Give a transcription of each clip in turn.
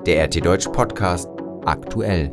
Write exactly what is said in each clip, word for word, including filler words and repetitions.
Der R T Deutsch Podcast aktuell.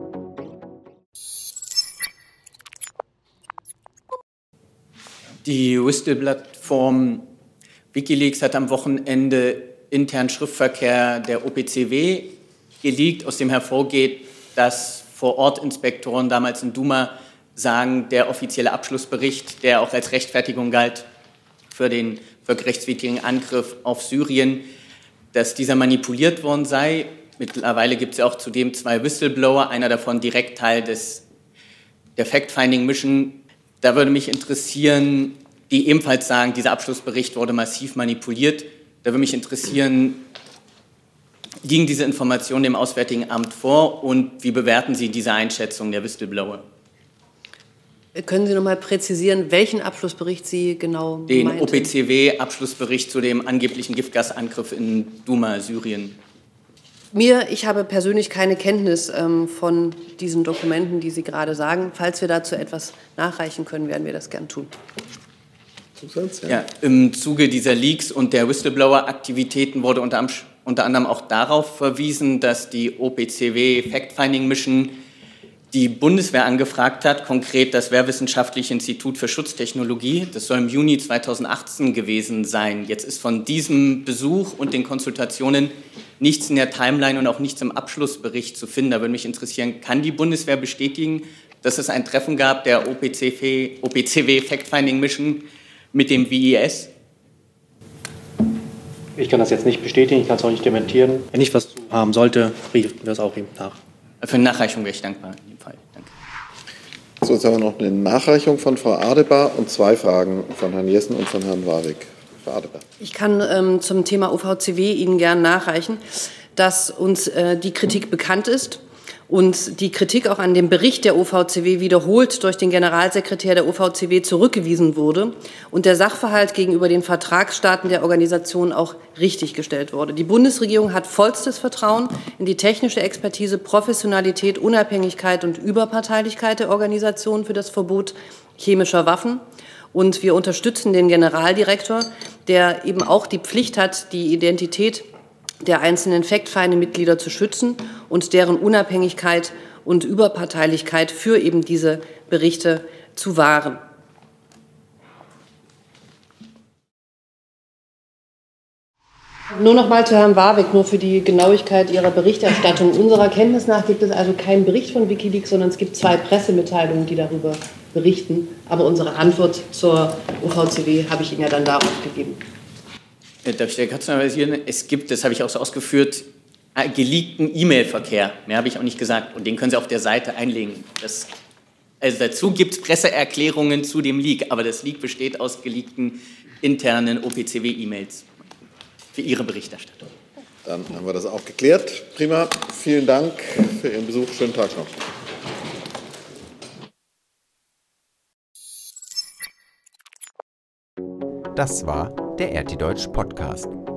Die Whistle-Plattform Wikileaks hat am Wochenende internen Schriftverkehr der O P C W geleakt, aus dem hervorgeht, dass Vor-Ort-Inspektoren damals in Duma sagen, der offizielle Abschlussbericht, der auch als Rechtfertigung galt für den völkerrechtswidrigen Angriff auf Syrien, dass dieser manipuliert worden sei. Mittlerweile gibt es ja auch zudem zwei Whistleblower, einer davon direkt Teil des, der Fact-Finding-Mission. Da würde mich interessieren, die ebenfalls sagen, dieser Abschlussbericht wurde massiv manipuliert. Da würde mich interessieren, liegen diese Informationen dem Auswärtigen Amt vor und wie bewerten Sie diese Einschätzung der Whistleblower? Können Sie noch mal präzisieren, welchen Abschlussbericht Sie genau meinen? Den O P C W-Abschlussbericht zu dem angeblichen Giftgasangriff in Duma, Syrien. Mir, ich habe persönlich keine Kenntnis ähm, von diesen Dokumenten, die Sie gerade sagen. Falls wir dazu etwas nachreichen können, werden wir das gern tun. Zusatz, ja. Ja, im Zuge dieser Leaks und der Whistleblower-Aktivitäten wurde unter, unter anderem auch darauf verwiesen, dass die O P C W-Fact-Finding-Mission die Bundeswehr angefragt hat, konkret das Wehrwissenschaftliche Institut für Schutztechnologie. Das soll im Juni zweitausendachtzehn gewesen sein. Jetzt ist von diesem Besuch und den Konsultationen nichts in der Timeline und auch nichts im Abschlussbericht zu finden. Da würde mich interessieren, kann die Bundeswehr bestätigen, dass es ein Treffen gab der O P C W Fact-Finding Mission mit dem W I S? Ich kann das jetzt nicht bestätigen, ich kann es auch nicht dementieren. Wenn ich was haben sollte, richten wir es auch ihm nach. Für eine Nachreichung wäre ich dankbar in dem Fall. Danke. So, jetzt haben wir noch eine Nachreichung von Frau Adebar und zwei Fragen von Herrn Jessen und von Herrn Warwick. Frau Adebar. Ich kann ähm, zum Thema O V C W Ihnen gern nachreichen, dass uns äh, die Kritik bekannt ist und die Kritik auch an dem Bericht der O V C W wiederholt durch den Generalsekretär der O V C W zurückgewiesen wurde und der Sachverhalt gegenüber den Vertragsstaaten der Organisation auch richtiggestellt wurde. Die Bundesregierung hat vollstes Vertrauen in die technische Expertise, Professionalität, Unabhängigkeit und Überparteilichkeit der Organisation für das Verbot chemischer Waffen. Und wir unterstützen den Generaldirektor, der eben auch die Pflicht hat, die Identität der einzelnen Fact-Finding-Mitglieder zu schützen und deren Unabhängigkeit und Überparteilichkeit für eben diese Berichte zu wahren. Nur noch mal zu Herrn Warwick, nur für die Genauigkeit Ihrer Berichterstattung. Unserer Kenntnis nach gibt es also keinen Bericht von Wikileaks, sondern es gibt zwei Pressemitteilungen, die darüber berichten. Aber unsere Antwort zur O V C W habe ich Ihnen ja dann darauf gegeben. Darf ich da kurz analysieren? Es gibt, das habe ich auch so ausgeführt, geleakten E-Mail-Verkehr. Mehr habe ich auch nicht gesagt. Und den können Sie auf der Seite einlegen. Das, also dazu gibt es Presseerklärungen zu dem Leak. Aber das Leak besteht aus geleakten internen O P C W-E-Mails für Ihre Berichterstattung. Dann haben wir das auch geklärt. Prima. Vielen Dank für Ihren Besuch. Schönen Tag noch. Das war der R T Deutsch Podcast.